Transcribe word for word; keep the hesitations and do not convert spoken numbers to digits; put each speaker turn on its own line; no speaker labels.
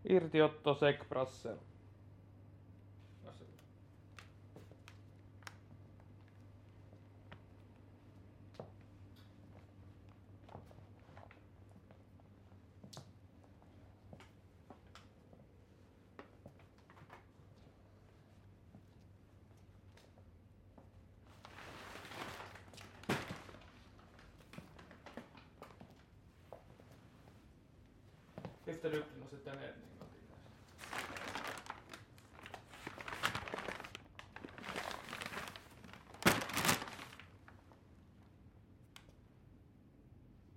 Irtiotto Sekbrassel. Finns det upp till något sätt där nere?